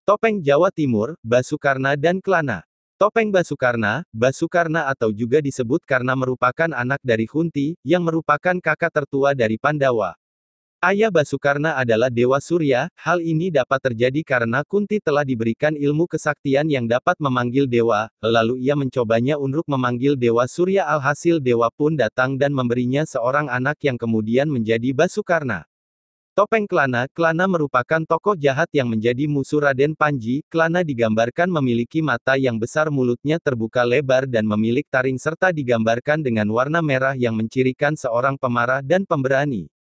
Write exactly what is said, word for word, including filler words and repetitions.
Topeng Jawa Timur, Basukarna dan Klana. Topeng Basukarna, Basukarna atau juga disebut karena merupakan anak dari Kunti, yang merupakan kakak tertua dari Pandawa. Ayah Basukarna adalah Dewa Surya, hal ini dapat terjadi karena Kunti telah diberikan ilmu kesaktian yang dapat memanggil dewa, lalu ia mencobanya untuk memanggil Dewa Surya alhasil dewa pun datang dan memberinya seorang anak yang kemudian menjadi Basukarna. Topeng Klana, Klana merupakan tokoh jahat yang menjadi musuh Raden Panji. Klana digambarkan memiliki mata yang besar, mulutnya terbuka lebar dan memiliki taring serta digambarkan dengan warna merah yang mencirikan seorang pemarah dan pemberani.